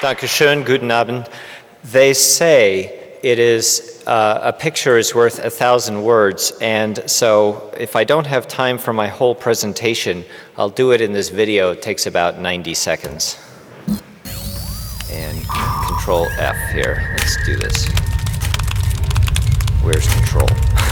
Dankeschön, guten Abend. They say it is a picture is worth 1,000 words, and so if I don't have time for my whole presentation, I'll do it in this video. It takes about 90 seconds. And Control F here. Let's do this. Where's Control?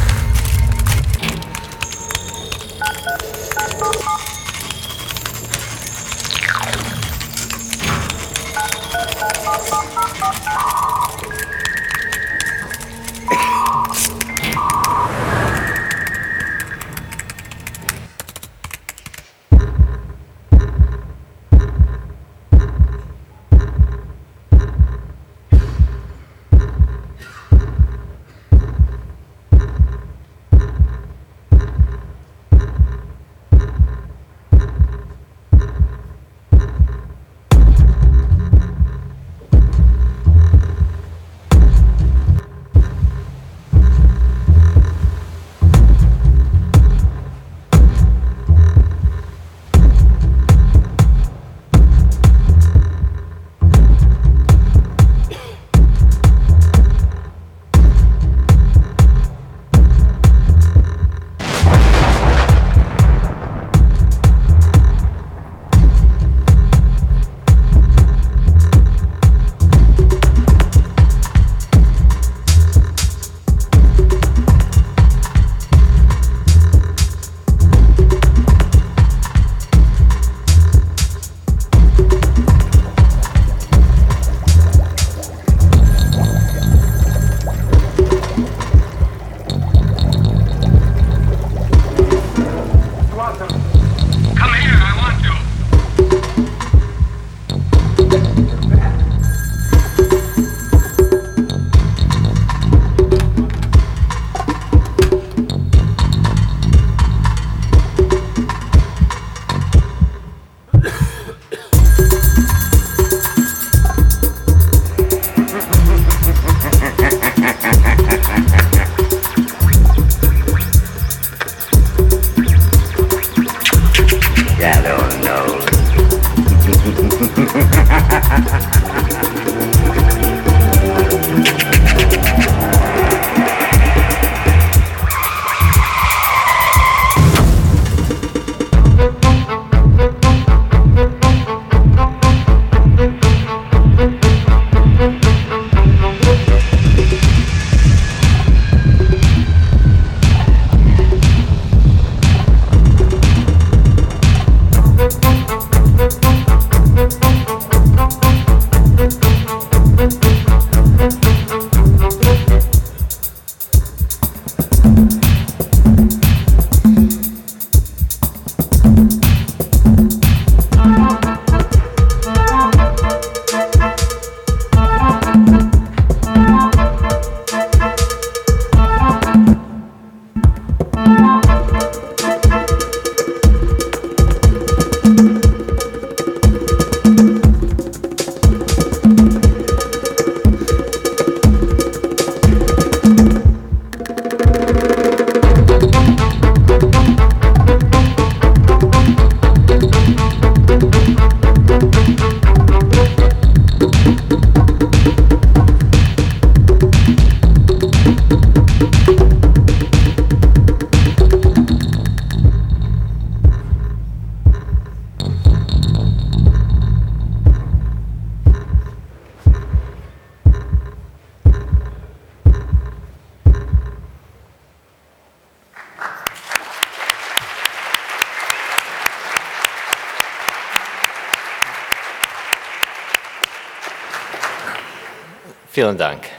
Vielen Dank.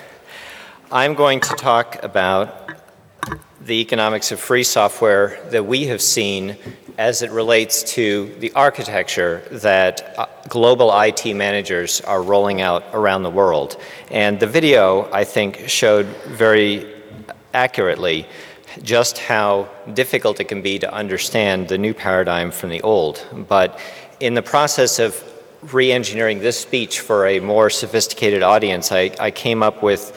I'm going to talk about the economics of free software that we have seen as it relates to the architecture that global IT managers are rolling out around the world. And the video, I think, showed very accurately just how difficult it can be to understand the new paradigm from the old. But in the process of re-engineering this speech for a more sophisticated audience, I came up with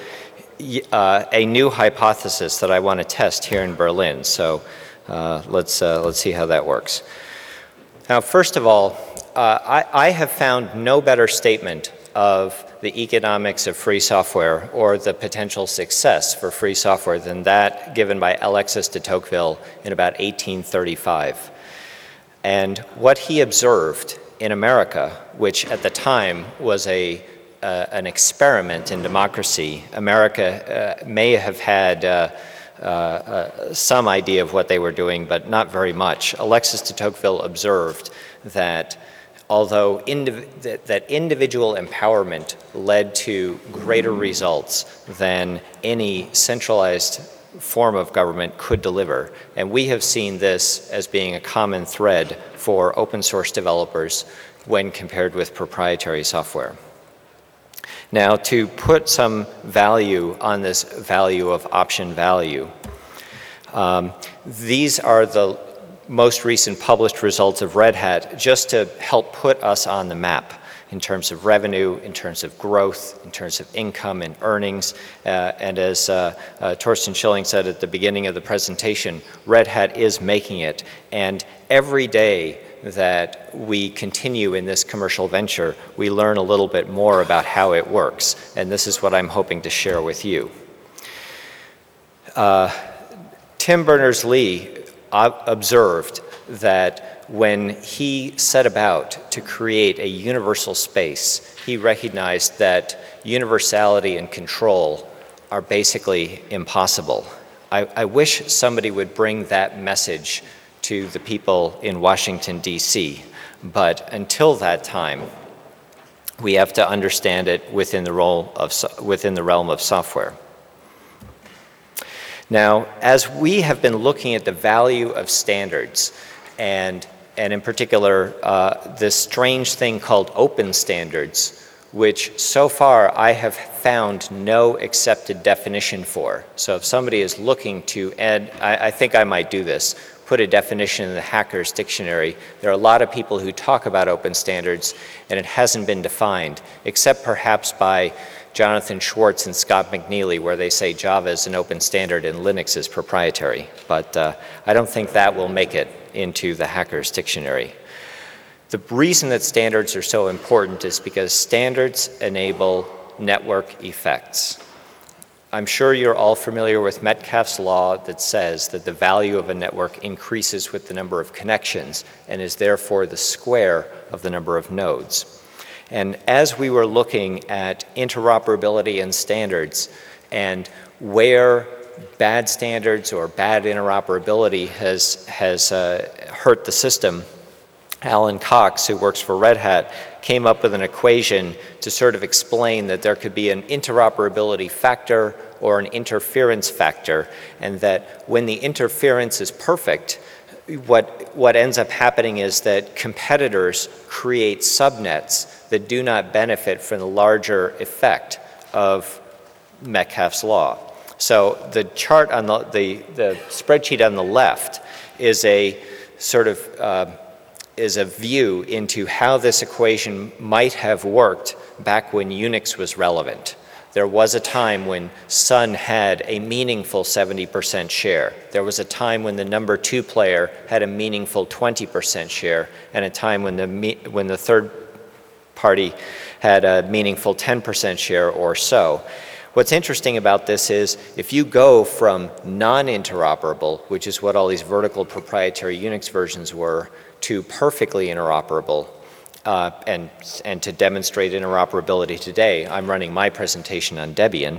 a new hypothesis that I want to test here in Berlin. So let's see how that works. Now, first of all, I have found no better statement of the economics of free software or the potential success for free software than that given by Alexis de Tocqueville in about 1835. And what he observed in America, which at the time was an experiment in democracy, America may have had some idea of what they were doing, but not very much. Alexis de Tocqueville observed that although that individual empowerment led to greater results than any centralized form of government could deliver, and we have seen this as being a common thread for open source developers when compared with proprietary software. Now, to put some value on this value of option value, these are the most recent published results of Red Hat just to help put us on the map in terms of revenue, in terms of growth, in terms of income and earnings. And as Torsten Schilling said at the beginning of the presentation, Red Hat is making it. And every day that we continue in this commercial venture, we learn a little bit more about how it works. And this is what I'm hoping to share with you. Tim Berners-Lee observed that when he set about to create a universal space, he recognized that universality and control are basically impossible. I wish somebody would bring that message to the people in Washington, D.C., but until that time, we have to understand it within the realm of software. Now, as we have been looking at the value of standards, and in particular, this strange thing called open standards, which so far I have found no accepted definition for. So if somebody is looking to add, I think I might do this, put a definition in the Hackers Dictionary. There are a lot of people who talk about open standards, and it hasn't been defined, except perhaps by Jonathan Schwartz and Scott McNeely, where they say Java is an open standard and Linux is proprietary. But I don't think that will make it into the Hackers Dictionary. The reason that standards are so important is because standards enable network effects. I'm sure you're all familiar with Metcalfe's law that says that the value of a network increases with the number of connections and is therefore the square of the number of nodes. And as we were looking at interoperability and standards and where bad standards or bad interoperability has hurt the system, Alan Cox, who works for Red Hat, came up with an equation to sort of explain that there could be an interoperability factor or an interference factor, and that when the interference is perfect, what ends up happening is that competitors create subnets that do not benefit from the larger effect of Metcalfe's law. So the chart on the spreadsheet on the left is a sort of is a view into how this equation might have worked back when Unix was relevant. There was a time when Sun had a meaningful 70% share. There was a time when the number 2 player had a meaningful 20% share, and a time when the third party had a meaningful 10% share or so. What's interesting about this is if you go from non-interoperable, which is what all these vertical proprietary Unix versions were, to perfectly interoperable, and to demonstrate interoperability today, I'm running my presentation on Debian,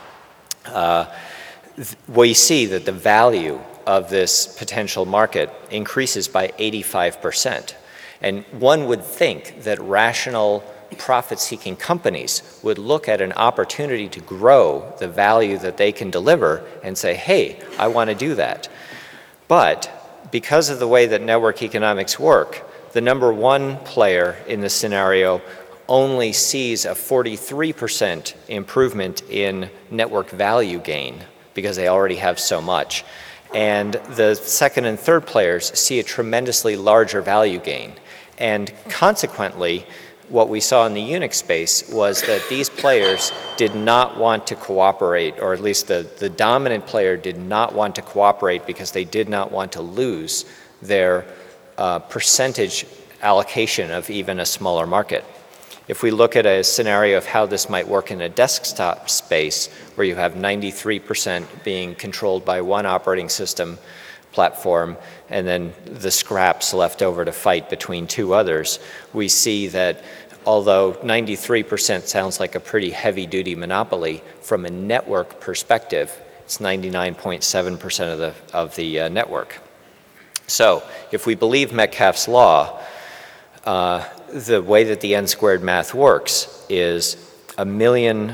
we see that the value of this potential market increases by 85%. And one would think that rational profit-seeking companies would look at an opportunity to grow the value that they can deliver and say, hey, I want to do that. But because of the way that network economics work, the number 1 player in the scenario only sees a 43% improvement in network value gain because they already have so much. And the second and third players see a tremendously larger value gain. And consequently, what we saw in the Unix space was that these players did not want to cooperate, or at least the dominant player did not want to cooperate because they did not want to lose their percentage allocation of even a smaller market. If we look at a scenario of how this might work in a desktop space where you have 93% being controlled by one operating system platform and then the scraps left over to fight between two others, we see that although 93% sounds like a pretty heavy-duty monopoly, from a network perspective, it's 99.7% of the network. So if we believe Metcalfe's law, the way that the n-squared math works is a million,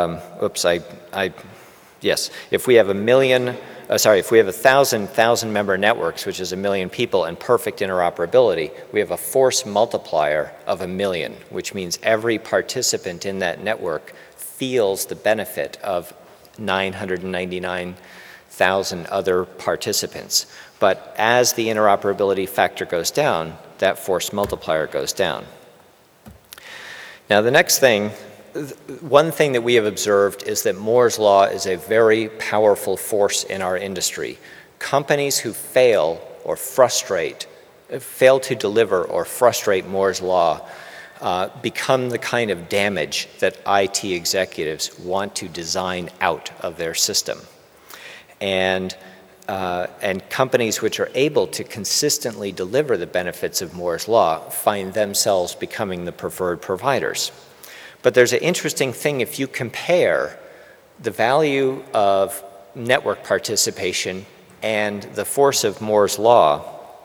if we have if we have 1,000 member networks, which is 1 million people, and perfect interoperability, we have a force multiplier of 1 million, which means every participant in that network feels the benefit of 999,000 other participants. But as the interoperability factor goes down, that force multiplier goes down. Now the next thing, one thing that we have observed is that Moore's law is a very powerful force in our industry. Companies who fail to deliver or frustrate Moore's law become the kind of damage that IT executives want to design out of their system. And companies which are able to consistently deliver the benefits of Moore's law find themselves becoming the preferred providers. But there's an interesting thing if you compare the value of network participation and the force of Moore's law.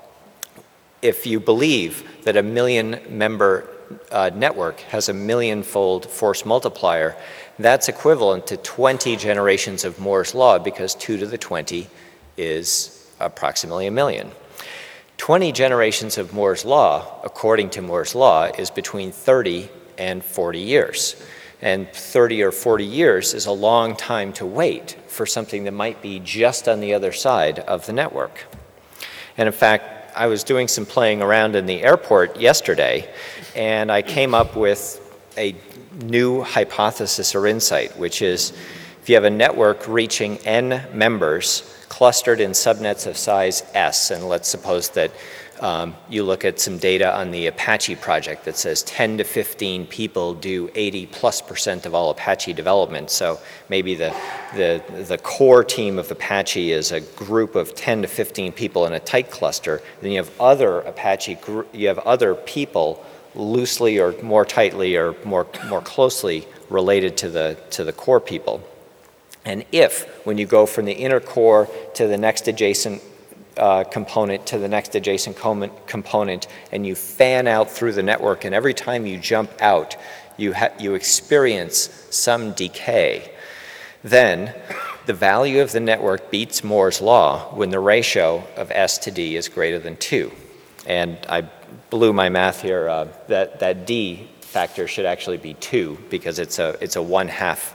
If you believe that a 1 million member network has a 1 million-fold force multiplier, that's equivalent to 20 generations of Moore's law, because 2 to the 20 is approximately 1 million. 20 generations of Moore's law, according to Moore's law, is between 30 and 40 years. And 30 or 40 years is a long time to wait for something that might be just on the other side of the network. And in fact, I was doing some playing around in the airport yesterday, and I came up with a new hypothesis or insight, which is if you have a network reaching n members clustered in subnets of size S, and let's suppose that you look at some data on the Apache project that says 10 to 15 people do 80+% of all Apache development. So maybe the core team of Apache is a group of 10 to 15 people in a tight cluster. Then you have other other people loosely or more tightly or more closely related to the core people. And if, when you go from the inner core to the next adjacent component to the next adjacent component, and you fan out through the network, and every time you jump out, you experience some decay, then the value of the network beats Moore's law when the ratio of S to D is greater than 2. And I blew my math here. That D factor should actually be 2 because it's a 1/2.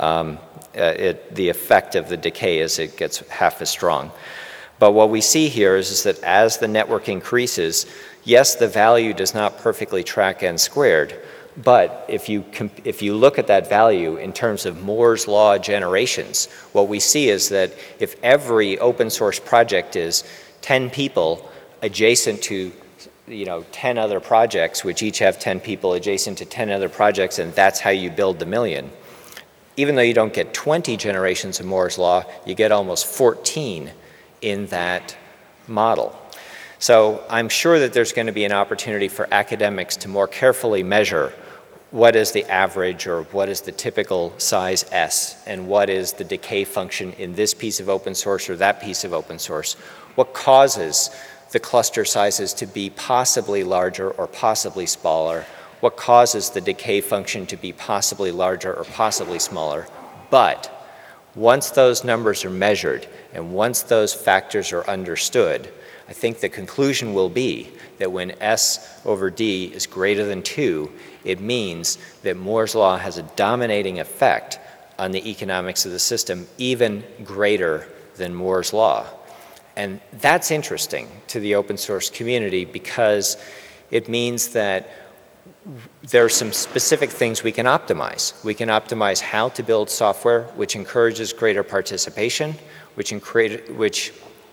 The effect of the decay is it gets half as strong. But what we see here is that as the network increases, yes, the value does not perfectly track n squared, but if you look at that value in terms of Moore's law generations, what we see is that if every open source project is 10 people adjacent to 10 other projects, which each have 10 people adjacent to 10 other projects, and that's how you build the million, even though you don't get 20 generations of Moore's law, you get almost 14 in that model. So I'm sure that there's going to be an opportunity for academics to more carefully measure what is the average or what is the typical size S and what is the decay function in this piece of open source or that piece of open source. What causes the cluster sizes to be possibly larger or possibly smaller? What causes the decay function to be possibly larger or possibly smaller? But once those numbers are measured and once those factors are understood, I think the conclusion will be that when S over D is greater than 2, it means that Moore's law has a dominating effect on the economics of the system, even greater than Moore's law. And that's interesting to the open source community because it means that there are some specific things we can optimize. We can optimize how to build software which encourages greater participation, which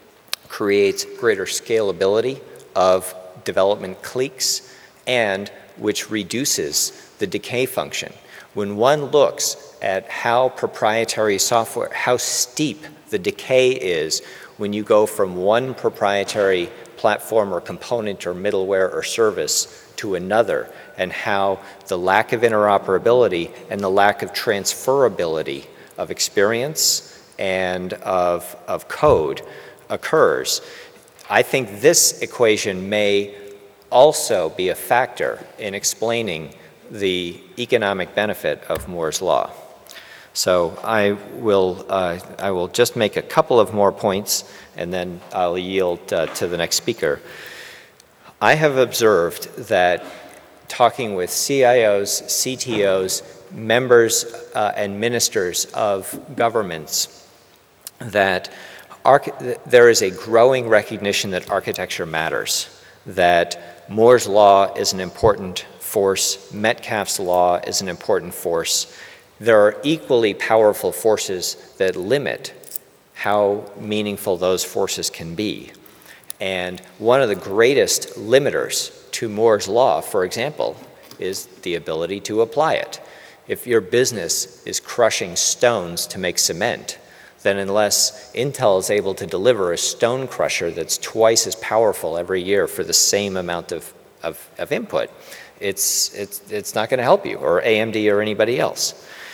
creates greater scalability of development cliques, and which reduces the decay function. When one looks at how proprietary software, how steep the decay is when you go from one proprietary platform or component or middleware or service to another, and how the lack of interoperability and the lack of transferability of experience and of code occurs, I think this equation may also be a factor in explaining the economic benefit of Moore's Law. So I will just make a couple of more points, and then I'll yield to the next speaker. I have observed that talking with CIOs, CTOs, members and ministers of governments, that there is a growing recognition that architecture matters, that Moore's Law is an important force, Metcalfe's law is an important force. There are equally powerful forces that limit how meaningful those forces can be. And one of the greatest limiters to Moore's Law, for example, is the ability to apply it. If your business is crushing stones to make cement, then unless Intel is able to deliver a stone crusher that's twice as powerful every year for the same amount of input, it's not going to help you, or AMD or anybody else.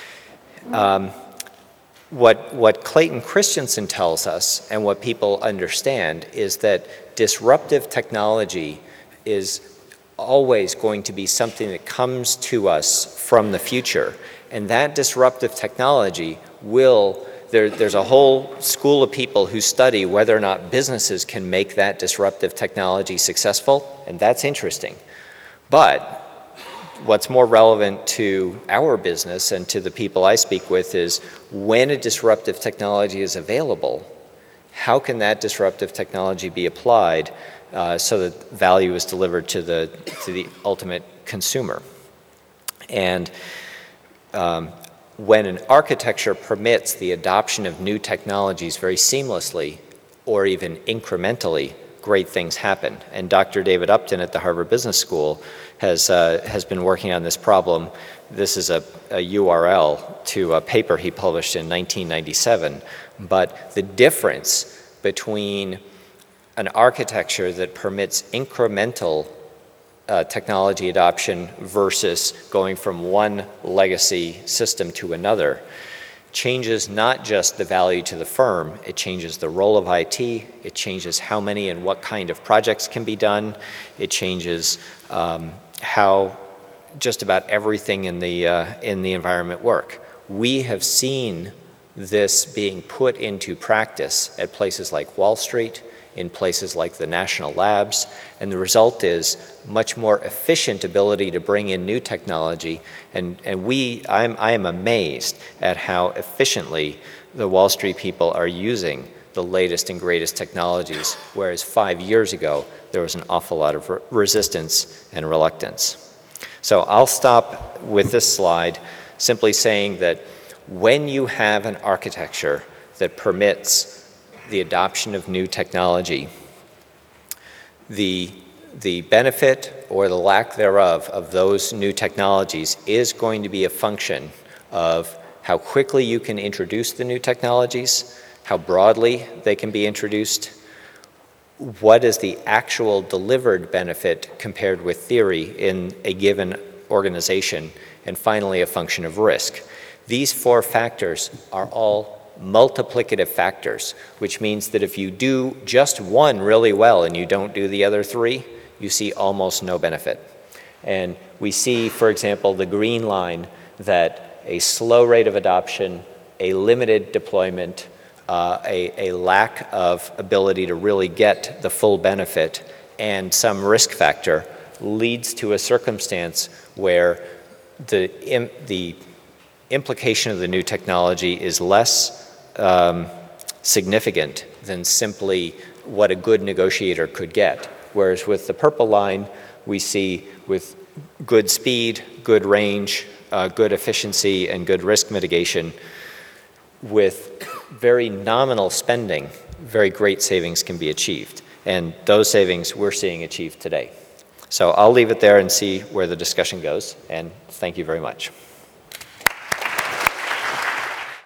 What Clayton Christensen tells us, and what people understand, is that disruptive technology is always going to be something that comes to us from the future. And that disruptive technology there's a whole school of people who study whether or not businesses can make that disruptive technology successful, and that's interesting. But what's more relevant to our business and to the people I speak with is, when a disruptive technology is available, how can that disruptive technology be applied so that value is delivered to the ultimate consumer? And when an architecture permits the adoption of new technologies very seamlessly or even incrementally, great things happen. And Dr. David Upton at the Harvard Business School has been working on this problem. This is a URL to a paper he published in 1997. But the difference between an architecture that permits incremental technology adoption versus going from one legacy system to another changes not just the value to the firm, it changes the role of IT, it changes how many and what kind of projects can be done, it changes how just about everything in the environment work. We have seen this being put into practice at places like Wall Street, in places like the national labs, and the result is much more efficient ability to bring in new technology. And I am amazed at how efficiently the Wall Street people are using the latest and greatest technologies, whereas 5 years ago there was an awful lot of resistance and reluctance. So I'll stop with this slide simply saying that when you have an architecture that permits the adoption of new technology, the benefit or the lack thereof of those new technologies is going to be a function of how quickly you can introduce the new technologies, how broadly they can be introduced, what is the actual delivered benefit compared with theory in a given organization, and finally a function of risk. These four factors are all multiplicative factors, which means that if you do just one really well and you don't do the other three, you see almost no benefit. And we see, for example, the green line, that a slow rate of adoption, a limited deployment, a lack of ability to really get the full benefit, and some risk factor leads to a circumstance where the implication of the new technology is less significant than simply what a good negotiator could get. Whereas with the purple line, we see with good speed, good range, good efficiency, and good risk mitigation, with very nominal spending, very great savings can be achieved. And those savings we're seeing achieved today. So I'll leave it there and see where the discussion goes, and thank you very much.